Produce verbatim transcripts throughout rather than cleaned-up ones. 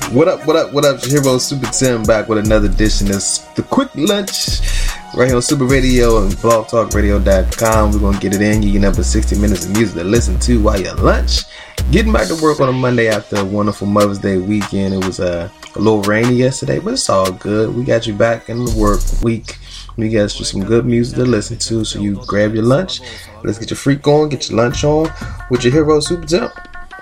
What up, what up, what up? Your hero Super Tim back with another edition of The Quick Lunch right here on Super Radio and blog talk radio dot com. We're going to get it in. You get up to sixty minutes of music to listen to while you lunch. Getting back to work on a Monday after a wonderful Mother's Day weekend. It was uh, a little rainy yesterday, but it's all good. We got you back in the work week. We got you some good music to listen to, so you grab your lunch. Let's get your freak on, get your lunch on with your hero Super Tim.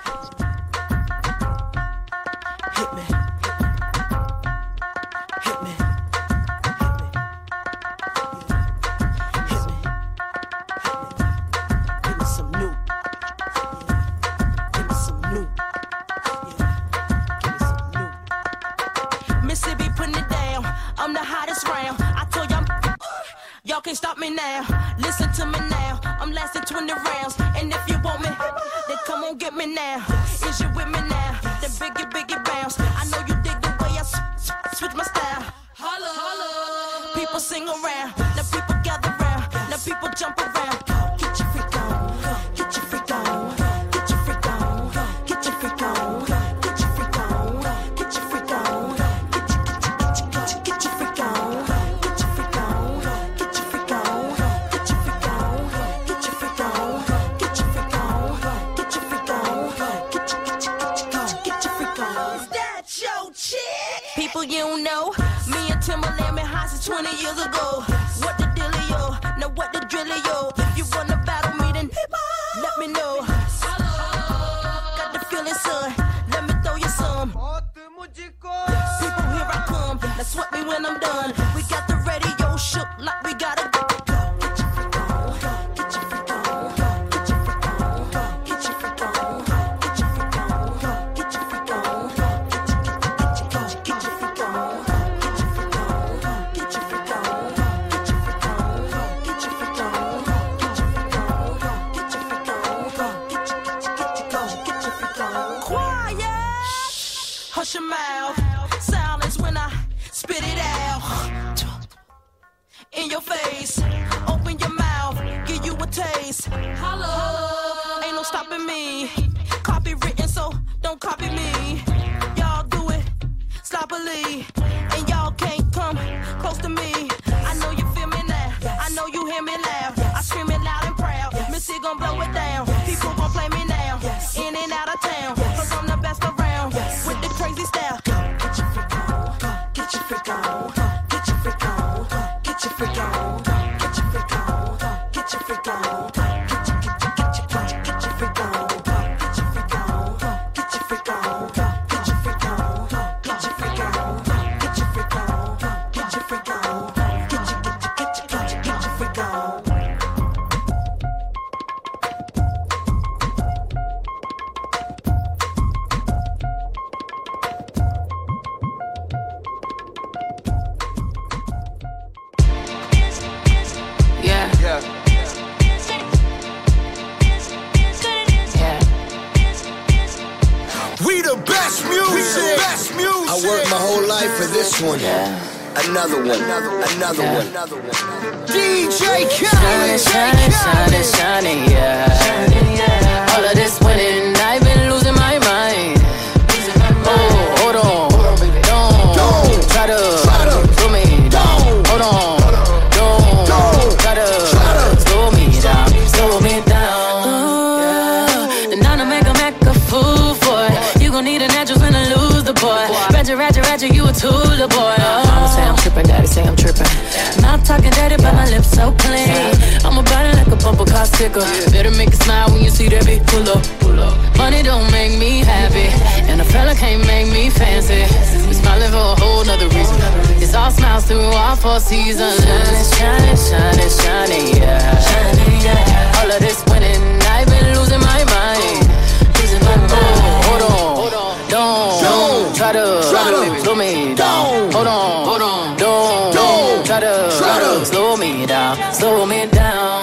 Another one, another, another yeah. one, another one. D J Khaled, shining, shining, shining, yeah. shining, yeah. All of this winning, I've been losing my mind. Losing my mind. Oh, hold on, hold on baby. Don't, don't try to, try to slow me down. Hold on, don't, don't try to, try to slow me down, slow me down. Ooh, yeah. And now to make a make a fool for it. You gon' need a natural when I lose the boy. Ratchet, ratchet, ratchet, you a tool, the boy. Oh. Say I'm trippin', daddy say I'm trippin'. Mouth talking dirty, but my lips so clean. I'm about it like a bumper car sticker. Better make it smile when you see that big pull up. Money don't make me happy, and a fella can't make me fancy. We smiling for a whole nother reason. It's all smiles through all four seasons. Shining, shining, shining, shining, yeah. Shining, yeah. All of this winning, I've been losing my mind. Losing my mind. Hold on, hold on, don't, don't try to, try to slow me down. Hold on, hold on, don't, don't try to, try to slow me down, slow me down.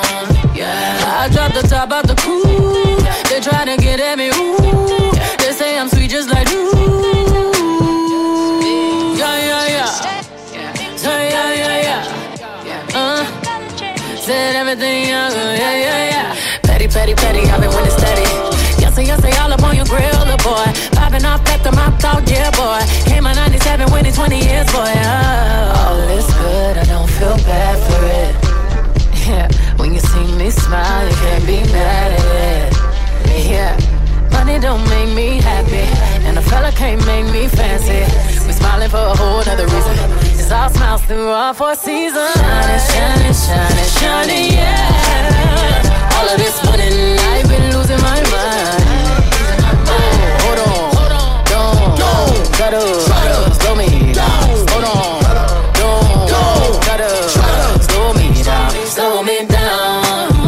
Yeah, I dropped the top out the coupe. They try to get at me, ooh. They say I'm sweet just like you. Yeah, yeah, yeah. Say yeah, yeah, yeah. Uh, said everything, yeah, yeah, yeah, yeah. Petty, petty, petty, I've been winning steady. Yes, yes, all up on your grill, the boy. Popping off at the mouth talk, yeah, boy. through all four seasons. Shining, shining, shining, shining, yeah. All of this winning, I've been losing my mind. Oh, hold on, don't, don't try to slow me down. Hold on, don't try to slow me down, slow me down.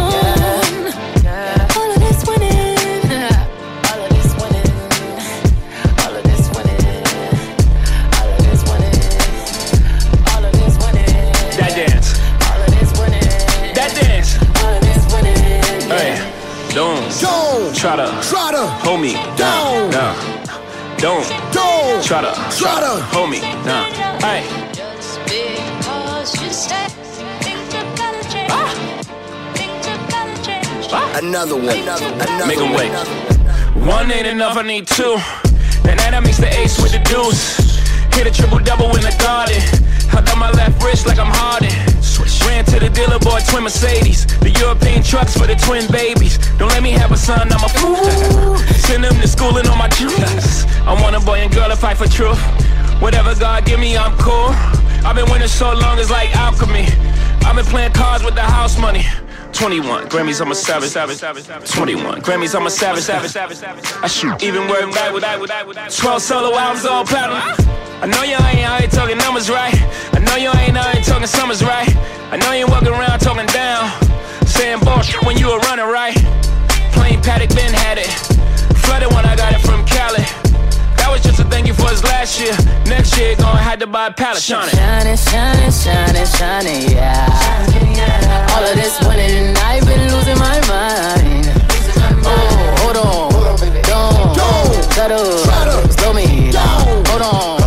Don't try to, try to hold me down. Nah. Don't, don't try to, try to hold me down. Hey. Just because you say things are gonna change. Ah. Things are gonna change. Ah. Another one. Another, another Make them wait. One. One ain't enough, I need two. And then I mix the ace with the deuce. Hit a triple double in the garden. I got my left wrist like I'm Harden. Ran to the dealer, bought twin Mercedes. The European trucks for the twin babies. Don't let me have a son, I'm a fool. Send them to school and on my juice. I want a boy and girl to fight for truth. Whatever God give me, I'm cool. I've been winning so long, it's like alchemy. I've been playing cards with the house money. twenty-one Grammys, I'm a savage. twenty-one Grammys, I'm a savage. I shoot even word back with twelve solo albums all platinum. I know you ain't out here talking numbers right. I know you ain't out here talking summers right. I know you ain't walking around talking down, saying bullshit when you were running right. Plain Paddock, Ben had it. Flooded when I got it from Cali. That was just a thank you for his last year. Next year, gonna have to buy a pallet. Shining, shining, shining, shining, shining, yeah. All of this winning, I've been losing my mind. Oh, hold on, don't try to slow me down. Hold on,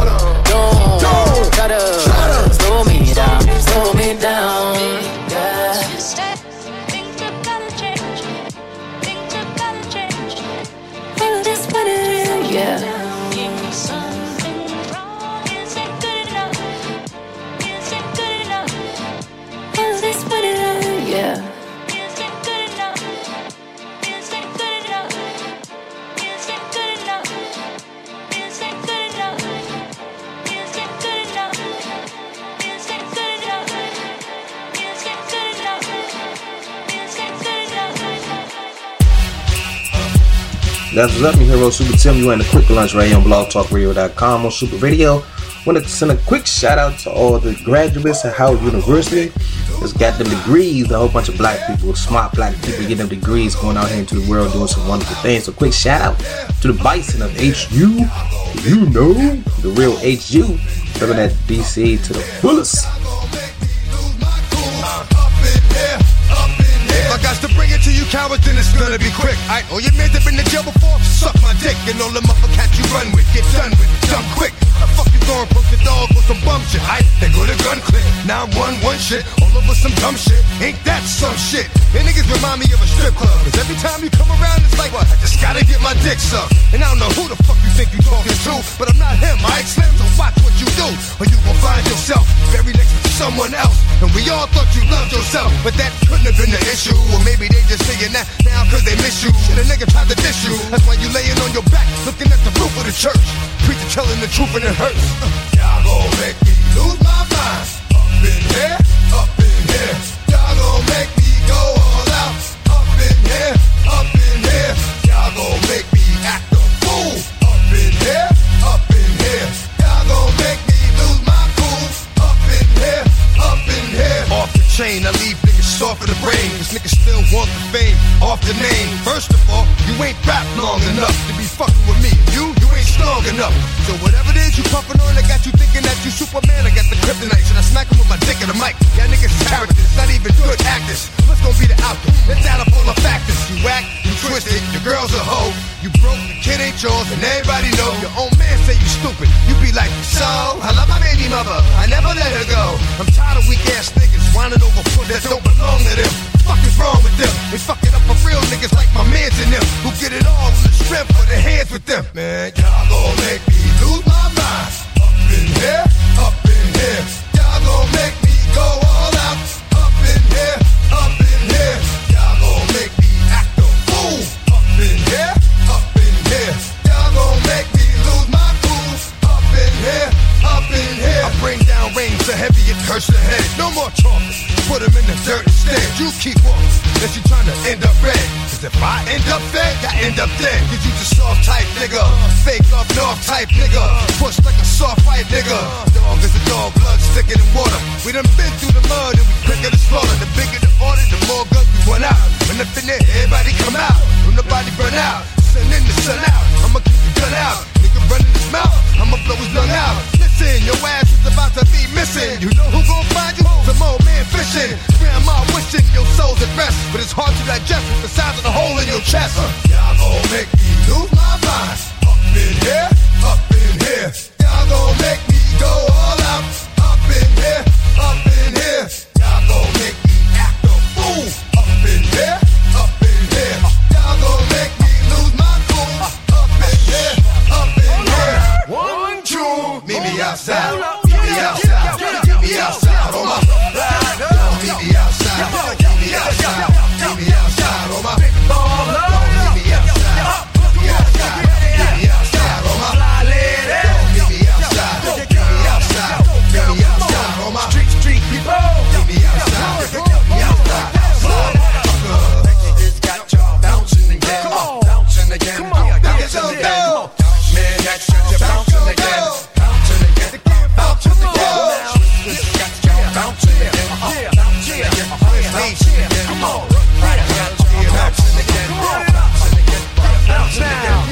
don't try to slow me down, slow me down. Yeah. Things are gonna change. Things are gonna change. All of this winning, yeah. Something wrong isn't good enough. Isn't good enough. All of this winning, yeah. Isn't good enough. Isn't good enough. Isn't good enough. Isn't good enough. Isn't good enough. Isn't good enough. Isn't good enough. Isn't good enough. That's what's up, me hero Super Tim. You in the quick lunch right here on blog talk radio dot com on Super Radio. Want to send a quick shout out to all the graduates at Howard University that's got them degrees. A whole bunch of black people, smart black people getting them degrees, going out here into the world doing some wonderful things. So quick shout out to the Bison of H U. You know, the real H U. Living that D C to the fullest. If I got to bring it to you cowards, then it's gonna be quick. I oh, you made up in the jail before? Suck my dick and all them upper cats you run with. Get done with, jump quick. The fuck you going poke the dog with some bum shit? I they go to gun click. Now I'm one one shit, all over some dumb shit. Ain't that some shit? And niggas remind me of a strip club. Cause every time you come around, it's like what? I just gotta get my dick sucked. And I don't know who the fuck you think you talking to, but I'm not him. I Slim, so watch what you do, or you gon' find yourself very next to someone else. And we all thought you loved yourself, but that couldn't have been the issue. Or maybe they just saying that now cause they miss you. Shit, a nigga tried to diss you. That's why you laying on your back, looking at the roof of the church. Preacher telling the truth and it hurts. Y'all gon' make me lose my mind. Up in here, up in here. Y'all gon' make me go all out. Up in here, up in here. Y'all gon' make me act a fool. Up in here, up in here. Y'all gon' make me lose my cool. Up in here, up in here. Off the chain, I leave niggas soft in the brain. Cause niggas still want the fame off the name. First of all, you ain't rap long enough to be fucking with me. You, you ain't strong enough. So whatever it is you puffin' on, I got you thinking that you Superman. I got the kryptonite, so I smack him with my dick in the mic. Y'all niggas characters, not even good actors. What's gonna be the outcome? Let's add up all the factors. You whack, you twisted, your girl's a hoe. You broke, the kid ain't yours, and everybody know. Your own man say you stupid. You be like, so, I love my baby mother, I never let her go. I'm tired of weak ass niggas whining over foot that don't belong to them. Fuck is wrong with them? They fuck it up for real niggas like my mans and them, who get it all from the strength of their hands with them. Man, y'all gon' make me lose my mind. Up in here, up in here. Y'all gon' make me go all out. Up in here, up in here. Y'all gon' make me act a fool. Up in here, up in here. Y'all gon' make me lose my cool. Up in keep off. Unless you tryna end up red. Cause if I end up fed, I end up dead. Cause you just soft type nigga. Fake up north type nigga. Push like a soft fight nigga. Dog is a dog, blood thicker than water. We done been through the mud and we quicker to slaughter. The bigger the order, the more guns we run out. When up in there, everybody come out. When nobody burn out. Sun in the sun out. I'ma keep the gun out. Nigga running his mouth. I'ma blow his lung out. Listen, your ass is about to be missing. You know who gon' find you? Some old man fishing. Grandma wishing your soul's at rest. But it's hard to digest with the size of the hole in your chest. Uh, y'all gon' make me lose my mind. Up in here, up in here. Y'all gon' make me go all out. Up in here, up in here. Y'all gon' make me act a fool. Up in here, up in here. Y'all gon' make me lose my cool. Up in here, up in here. One, two, meet me outside. Meet me outside. Meet me outside. On my meet me outside. Meet me outside. Meet me outside. On my meet me outside. Meet me outside. Meet me outside. On my meet me outside. Meet me outside. Meet me outside. On my street street people. Meet me outside. Meet me outside. It's got y'all bouncing again. Bouncing again. Bouncing again. Man, that's just bouncing again. Bouncing again. Bouncing again. It's got y'all bouncing again. Bouncing again. Bouncing again. Come on. Bouncing again. Bouncing again. Bouncing again.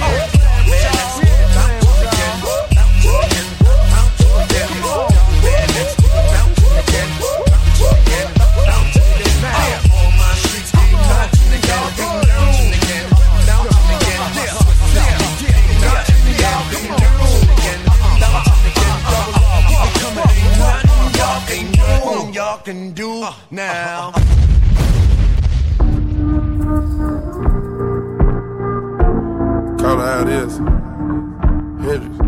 Y'all can do now. Call it how it is. Hendrix.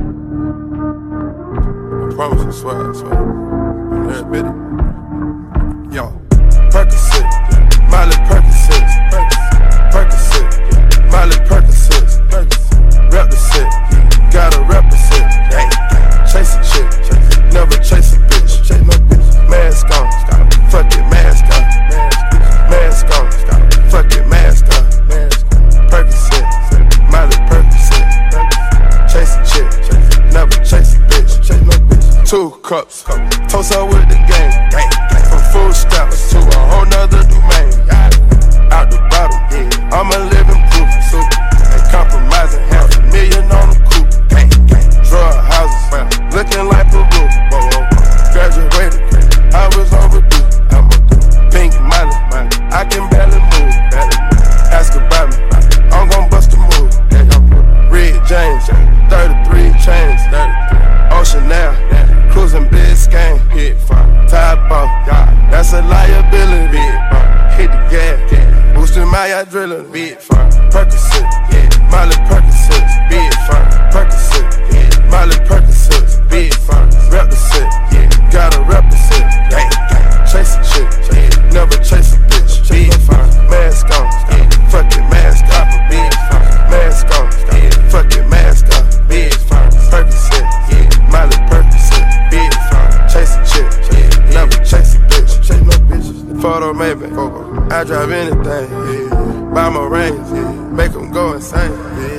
I promise I swear, I swear. I'm there, Betty. Yo. Percocet. Miley Percocet. Percocet. Miley Percocet. Rep the set. Gotta represent. Chase a chick. Never chase a bitch. Chase no bitch. Mask on. Fuck it, mask on. Mask on. Fuck it, mask on. Percocet. Miley Percocet. Chase a chick. Never chase a bitch. Chase no bitch. Two cups. Toast up with the game. From food stamps to a whole nother domain. Out the bottle. I'm a living proof. Ain't compromising. Half a million on the coupe. Drug houses. Looking like Peru. Graduated. I was overdue. Pink Miley. I can barely move. Ask about me. I'm gon' bust a move. Red James. thirty-three chains. Ocean now. Cruising Biscayne. Top off. That's a liability. Hit the gas. Boosting my yacht drilling. Percocet. Miley Percocet. Percocet. Miley Percocet. Rep the set. Gotta represent. Chase a chick. Never chase a bitch. Mask on. Fuck it, mask on. Mask on. Fuck it, mask on. Percocet. Miley Percocet. Chase a chick. Never chase a bitch. Chase no bitches. Photo maybe. I drive anything. Buy my range. Make them go insane.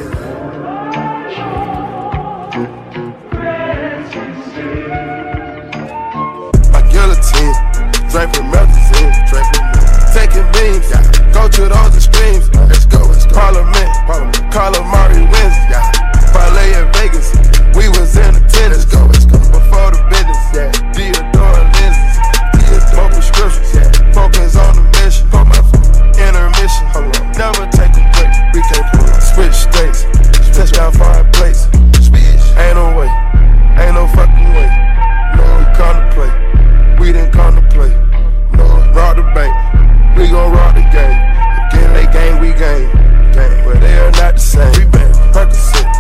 My guillotine. Draping melazine. Taking beams. Go to those extremes. Let's go. Parliament. Call up Mari wins. Parlay in Vegas. We was in attendance. Go. Before the business. Theodore lenses. Theodore prescriptions. Focus on the mission. Intermission. Never take a break. We can't switch states. Touchdown foreign plates. Ain't no way. Ain't no fucking way. No, we come to play. We didn't come to play. No, rob the bank. We gon' rob the game. Again, they game, we game. Game, but they are not the same. We been Percocet.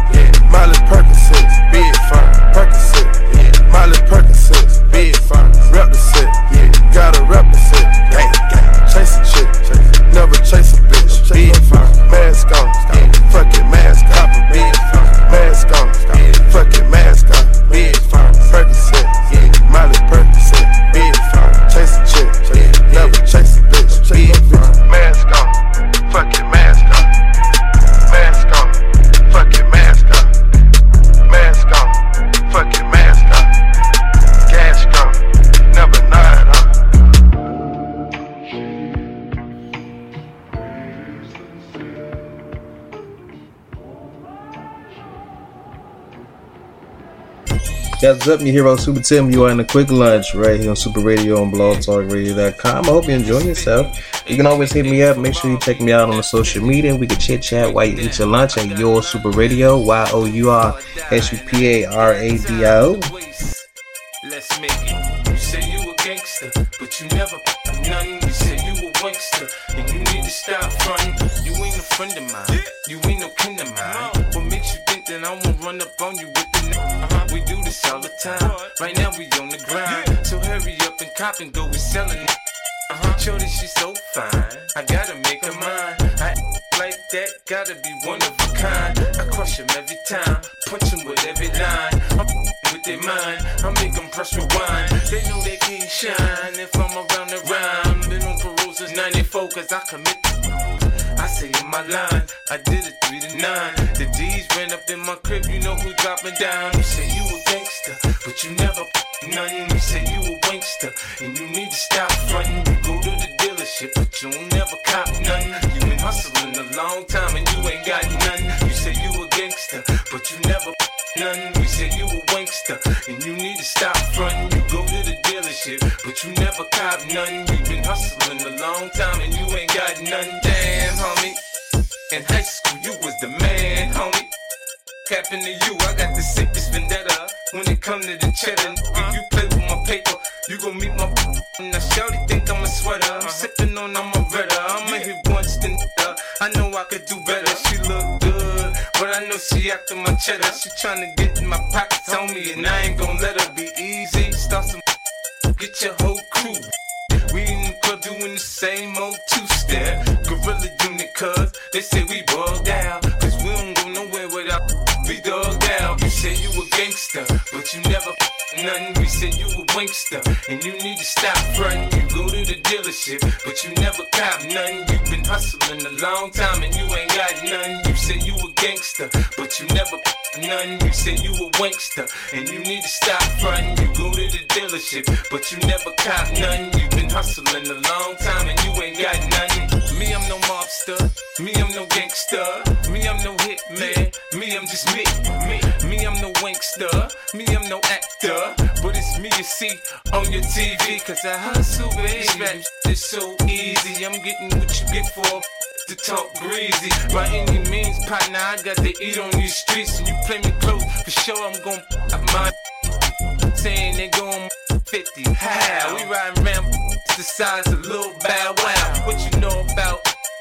Guys, what's up? Your hero Super Tim. You are in the quick lunch right here on Super Radio on blog talk radio dot com. I hope you're enjoying yourself. You can always hit me up. Make sure you check me out on the social media. We can chit chat while you eat your lunch at Your Super Radio. Y O U R S U P A R A D I O. Let's make it. You say you a gangster, but you never none. You say you a wankster, and you need to stop fronting. You ain't a friend of mine. You ain't no kin of mine. What makes you think that I won't run up on you with the n- uh-huh. We do this all the time. Right now we on the grind. So hurry up and cop and go. We selling it. Uh-huh. Shorty, she's so fine. I gotta make her mine. I like that, gotta be one of a kind. I crush him every time, punch him with every line. I'm with their mind, I make them press rewind. They know they can't shine if I'm around the rhyme. Been on parole since ninety-four, cause I commit. I say in my line, I did it three to nine. The D's ran up in my crib, you know who dropping down. You say you a gangster, but you never nothing. You say you a wankster, and you need to stop fronting. You go to the dealership, but you don't never cop nothing. You been hustling a long time and you ain't got nothing. You say you a gangster, but you never nothing. We say you a wankster, and you need to stop fronting. You go to the dealership, but you never cop nothing. You been hustling a long time and you ain't got nothing. Damn, homie. In high school, you was the man, homie. Capping to you, I got the sickest vendetta. When it come to the cheddar, if you play with my paper, you gon' meet my. Now shawty think I'm a sweater. I'm sipping on, I'm a redder. I'ma hit once, then uh, I know I could do better. She look good, but I know she after my cheddar. She tryna get in my pockets on me, and I ain't gon' let her be easy. Start some, get your whole crew. We in the club doing the same old two-step. Gorilla unit, cuz they say we bugged out. Cause we don't go nowhere without we dug out. You say you a gangster, but you never nothing. We say you a wankster, and you need to stop frontin'. You go to the dealership, but you never cop nothing. You been hustling a long time and you ain't got nothing. You say you a gangster, but you never nothing. You say you a wankster, and you need to stop frontin'. You go to the dealership, but you never cop nothing. You been hustling a long time and you ain't got nothing. Me, I'm no mobster. Me, I'm no gangster. Me, I'm no hitman. Me, I'm just me. Me, me, I'm no wankster. Me, I'm no actor. But it's me you see on your T V. Cause I hustle, baby. Rap is so easy. I'm getting what you get for to talk greasy. By any means, partner, I got to eat on these streets. And you play me close, for sure I'm gon' pop my. Saying they gon' fifty. How? We riding around the size of Lil Bow Wow. What you know about?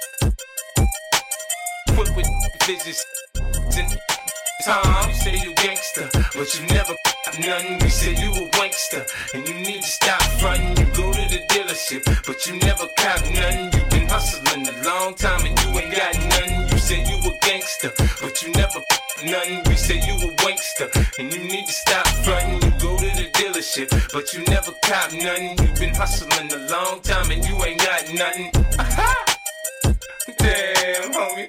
Quick with visions. Tom, you say you gangster, but you never nothing. We say you a wankster, and you need to stop frontin'. You go to the dealership, but you never cop nothing. You been hustling a long time and you ain't got nothing. You say you a gangster, but you never nothing. We say you a wankster, and you need to stop frontin'. You go to the dealership, but you never cop nothing. You been hustling a long time and you ain't got nothing. Aha! Damn, homie.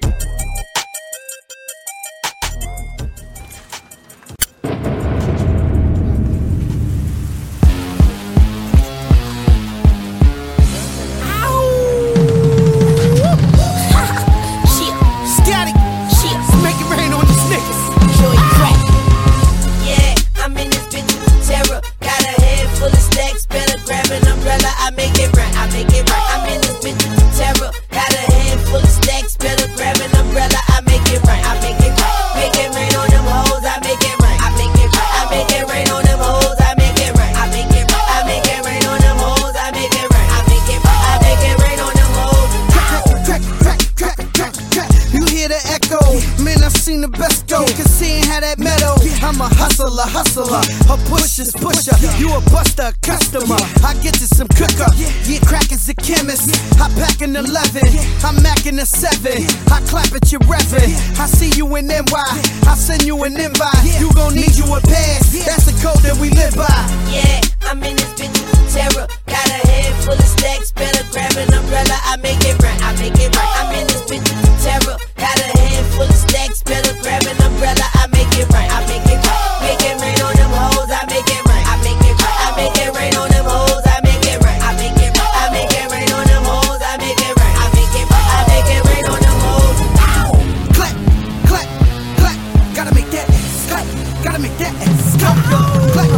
I make it right, I make it right. I'm in this bitch with the terror. Got a head full of stacks, better grab an umbrella. I make it right, I make it right. Make it rain on them hoes, I make it right. I make it right, I make it rain on them hoes, I make it right. I make it right, I make it rain on them hoes, I make it right. I make it right, I make it rain on them hoes. Crack, crack, crack, crack, crack, crack. You hear the echo? Man, I've seen the best go. Cause seeing how that metal. I'm a hustler, hustler. A pusher's pusher. You a buster, a customer. I get you some cooker. Yeah, crack is a chemist. I pack an eleven. I'm macking a seven. I clap at your revvin'. I see you in N Y. I send you an invite. You gon' need you a pass. That's the code that we live by. Yeah, I'm in this bitch with the terror. Got a head full of stacks. Better grab an umbrella. I make it right. I make it right. I'm in this bitch with the terror. Got a head full of stacks. Better grab an umbrella. I make it right. I make it right. Make it rain on them hoes. I make it right. I make it right. I make it rain on them hoes. I make it right. I make it right. I make it rain on them hoes. I make it right. I make it right. I make it rain on them hoes. Ow! Clap, clap, clap. Gotta make that clap. Gotta make that clap. Clap,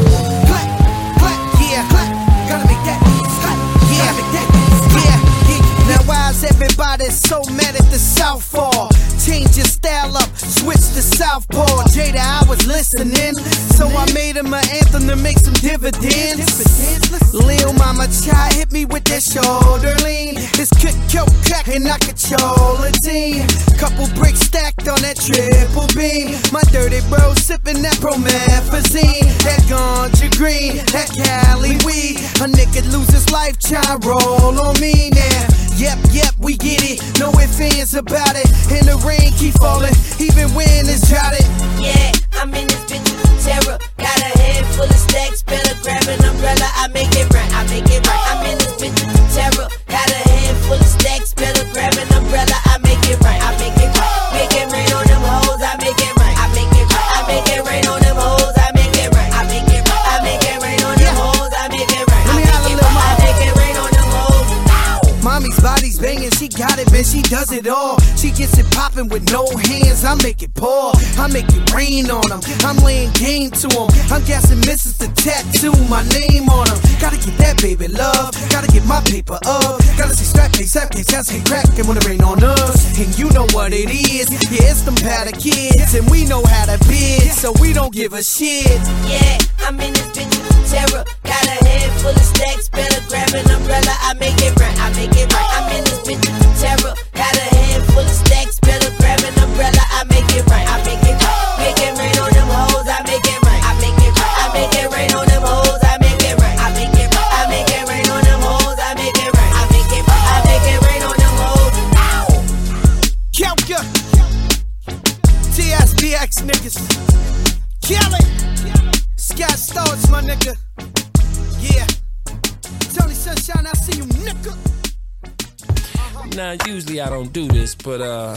listening. So I made him an anthem to make some dividends. Lil Mama Chai hit me with that shoulder lean. It's kick, kill, crack, and I control a team. Couple bricks stacked on that triple beam. My dirty bro sipping that promethazine. That ganja green, that Cali weed. A nigga lose his life, try roll on me now. Yep, yep, we get it. No ifs, ands about it. And the rain keep falling, even when it's droughted. Yeah, I'm in this bitch with terror. Got a head full of stacks, better grab an umbrella. I make it right, I make it right. I'm in this bitch with terror. Got a head full of stacks, better grab an umbrella. I make it right, I make it right. Make it rain on them hoes, I make it right. I make it right, I make it rain on them hoes, I make it right. I make it right, I make it rain on them hoes, I make it right. I make it right, I make it rain on them hoes. Mommy's body's banging, she got it, man, she does it all. She gets it popping with no hands, I make it pour. I make it rain on them, I'm laying game to them. I'm guessing misses the tattoo, my name on them. Gotta get that baby love, gotta get my paper up. Gotta see strap case, strap case, just hate crack and wanna rain on us. And you know what it is, yeah, it's them powder kids. And we know how to bid, so we don't give a shit. Yeah, I'm in this bitch with terror. Got a head full of stacks, better grab an umbrella. I make it right, I make it right. I'm in this bitch with terror. Got a head full of stacks, better grab an umbrella. I make it right, I make it right. Make it rain on them hoes, I make it right. I make it right, I make it rain on them hoes, I make it right. I make it right, I make it rain on them hoes, I make it right. I make it right, I make it rain on them hoes. Kelka, T S B X niggas, kill it. Scott Storch, my nigga. Yeah. Tony Sunshine, I see you, nigga. Now, usually I don't do this, but uh,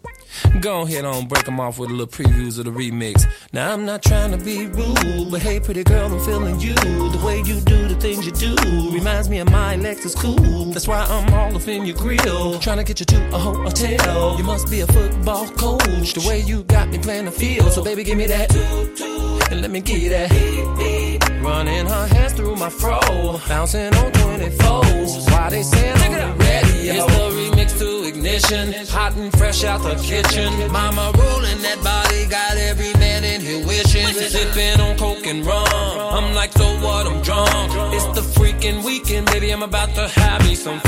go ahead on, break them off with a little previews of the remix. Now, I'm not trying to be rude, but hey, pretty girl, I'm feeling you. The way you do the things you do reminds me of my Lexus cool. That's why I'm all up in your grill, trying to get you to a hotel. You must be a football coach, the way you got me playing the field. So, baby, give me that, and let me give you that. Running her hands through my fro, bouncing on twenty-fours. Why they say I'm ready? It's the remix to Ignition, hot and fresh out the kitchen. Mama rolling that body, got every man in here wishing. Sipping on coke and rum, I'm like, so what, I'm drunk. It's the freaking weekend, baby, I'm about to have me some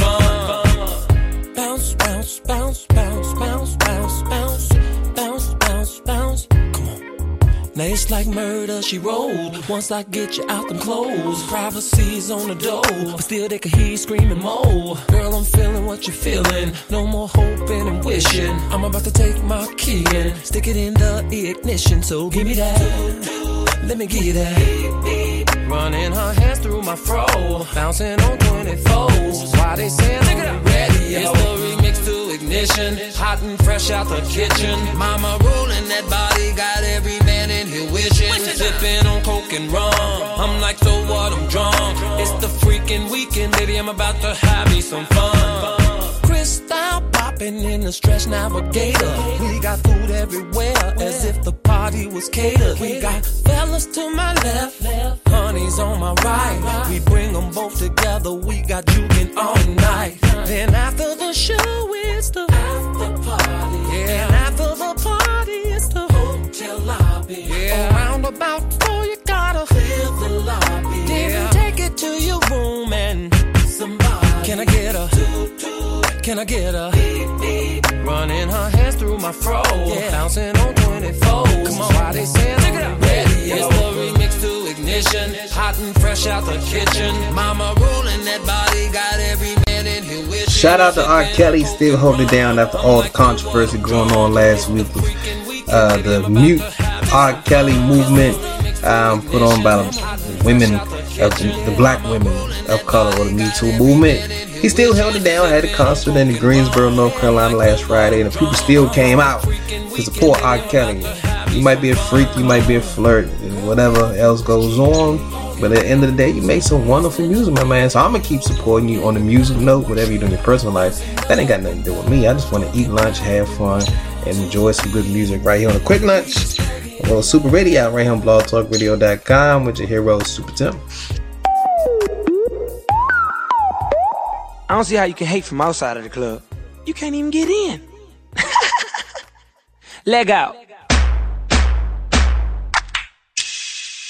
fun. Bounce, bounce, bounce, bounce, bounce, bounce, bounce, bounce, bounce, bounce. Come on. Now it's like murder, she rolled. Once I get you out them clothes, privacy's on the door, but still they can hear you screaming more. Girl, I'm feeling what you're feeling. No more hoping and wishing. I'm about to take my key and stick it in the ignition. So give me that, let me give you that. Running her hands through my fro, bouncing on twenty-fours. Why they saying I'm ready? It's the remix to Ignition, hot and fresh out the kitchen. Mama rolling that body, got every man in here wishing. Sipping on coke and rum, I'm like, so what, I'm drunk. It's the freaking weekend, baby, I'm about to have me some fun. Crystal popping in the Stretch Navigator. We got food everywhere, as if the party was catered. We got fellas to my left, honeys on my right. We bring them both together, we got juking all night. Then after the show, it's the after party. Yeah, and after the party, it's the hotel lobby. Yeah, around about four, you gotta fill the lobby. Then yeah, take it to your room and somebody. Can I get a? Can I get a? Running her hands through my fro, yeah, bouncing on twenty-fours. Come on, why they saying I'm ready? It's the remix to Ignition, hot and fresh out the kitchen. Mama rolling that body, got every man in here wishing. Shout out to R. Kelly, still holding it down after all the controversy going on last week with uh, the mute R. Kelly movement um, put on by the women, of the, the black women of color, or the Me Too movement. He still held it down, had a concert in Greensboro, North Carolina last Friday, and the people still came out to support R. Kelly. You might be a freak, you might be a flirt, and whatever else goes on, but at the end of the day, you make some wonderful music, my man. So I'm going to keep supporting you on the music note, whatever you do in your personal life. That ain't got nothing to do with me. I just want to eat lunch, have fun, and enjoy some good music right here on the Quick Lunch. A little Super Radio right here on blog talk radio dot com with your hero, Super Tim. I don't see how you can hate from outside of the club. You can't even get in. Leg out.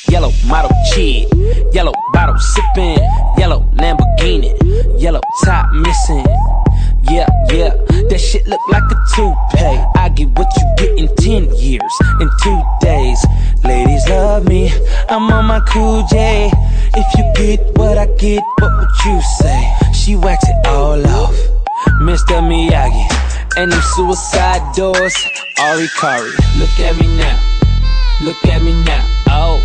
yellow model kid, yellow bottle sipping, yellow Lamborghini, yellow top missing. Yeah, yeah, that shit look like a toupee. I get what you get in ten years, in two days. Ladies love me, I'm on my cool J. If you get what I get, what would you say? She wax it all off, Mister Miyagi. And them suicide doors, Ari Kari. Look at me now, look at me now, oh.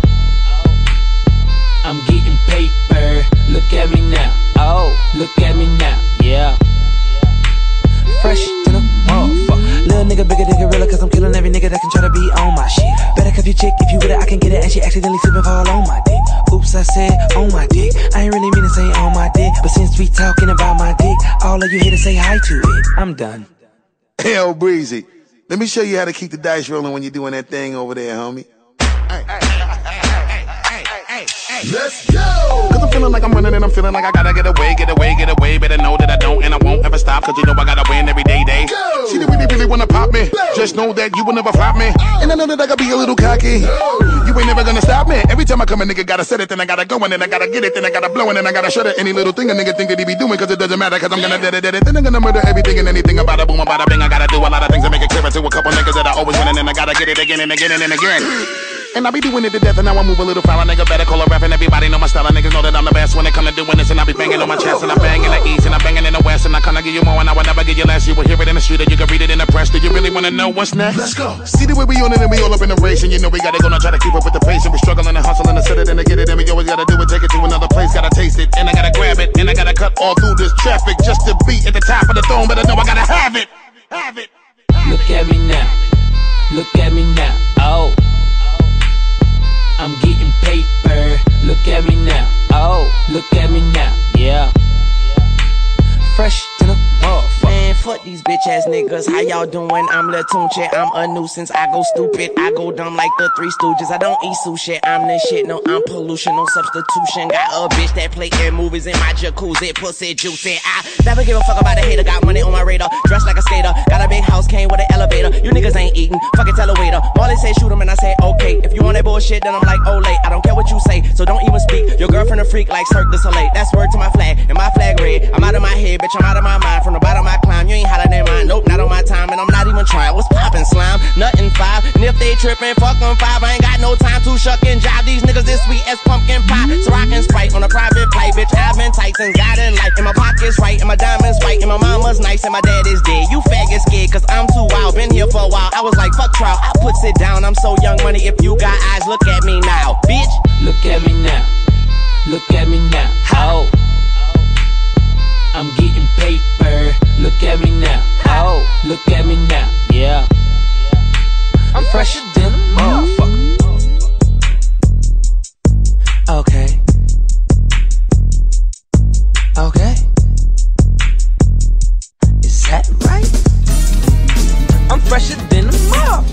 I'm getting paper, look at me now, oh. Look at me now, yeah. Fresh to the motherfucker. Little nigga bigger than gorilla, cause I'm killing every nigga that can try to be on my shit. Better cuff your chick, if you with it, I can get it. And she accidentally slip and fall on my dick. Oops, I said on my dick. I ain't really mean to say on my dick, but since we talking about my dick, all of you here to say hi to it. I'm done. Hell, Breezy, let me show you how to keep the dice rolling when you're doing that thing over there, homie. Hey, hey, hey, hey, hey, hey, let's go! Cause I'm feeling like I'm running and I'm feeling like I gotta get away, get away, get away. Better know that I don't and I won't ever stop, cause you know I gotta win every day, day. Go! See, they really, really wanna pop me. Go! Just know that you will never flop me. Oh! And I know that I gotta be a little cocky. No! You ain't never gonna stop me. Every time I come a nigga gotta set it, then I gotta go, and then I gotta get it, then I gotta blow, and then I gotta shut it. Any little thing a nigga think that he be doing, cause it doesn't matter, cause I'm gonna dead it, dead it. Then I'm gonna murder everything and anything about a boom, about a bing. I gotta do a lot of things to make it clearer to a couple niggas that I always win, and then I gotta get it again and again and again. And I be doing it to death, and now I move a little foul. A nigga better call a ref, and everybody know my style. And niggas know that I'm the best when it come to doing this. And I be banging on my chest, and I bang in the east, and I banging in the west. And I kinda give you more, and I will never give you less. You will hear it in the street, and you can read it in the press. Do you really wanna know what's next? Let's go. See the way we on it, and we all up in the race. And you know we gotta go now, try to keep up with the pace. And we struggling and hustling to set it and to get it. And we always gotta do it, take it to another place. Gotta taste it, and I gotta grab it, and I gotta cut all through this traffic just to be at the top of the throne. But I know I gotta have it, have it. Look at me now, look at me now, oh. I'm getting paper, look at me now, oh. Look at me now, yeah. Fresh to the motherfucker. Man, fuck these bitch ass niggas. How y'all doing? I'm Lil Tunche. I'm a nuisance. I go stupid. I go dumb like the Three Stooges. I don't eat sushi. I'm the shit. No, I'm pollution. No substitution. Got a bitch that play in movies in my jacuzzi. Pussy juicy. I never give a fuck about a hater. Got money on my radar. Dressed like a skater. Got a big house. Came with an elevator. You niggas ain't eating. Fucking tell a waiter. Marley say shoot him and I say okay. If you want that bullshit, then I'm like, oh late. I don't care what you say. So don't even speak. Your girlfriend a freak like Cirque du Soleil. That's word to my flag. And my flag red. I'm out of my head, bitch. I'm out of my mind. From the bottom I climb. You ain't hotter than mine. Nope, not on my time. And I'm not even trying. What's poppin', slime? Nothing five. And if they trippin', fuck them five. I ain't got no time to shuck and jive. These niggas this sweet as pumpkin pie. So I can Sprite on a private flight. Bitch, I've been tight since got in life. And my pocket's right. And my diamonds white. And my mama's nice. And my dad is dead. You faggot scared cause I'm too wild. Been here for a while. I was like, fuck trial. I puts it down. I'm so young money. If you got eyes, look at me now. Bitch. Look at me now. Look at me now. Oh. I'm getting paper. Look at me now. Oh. Look at me now. Yeah. I'm fresher than a motherfucker. Okay. Okay. Is that right? I'm fresher than a motherfucker.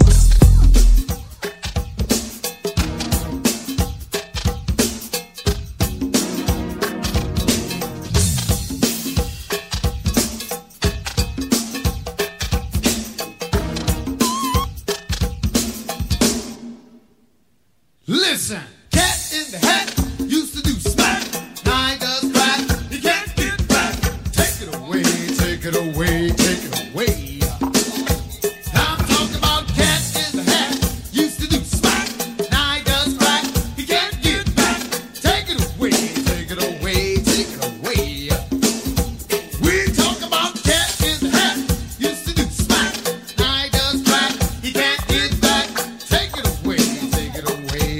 Listen, cat in the hat used to do smack. Now he does crack. He can't get back. Take it away, take it away, take it away. Now I'm talking about cat in the hat used to do smack. Now he does crack. He can't get back. Take it away, take it away, take it away. We talk about cat in the hat used to do smack. Now he does crack. He can't get back. Take it away, take it away.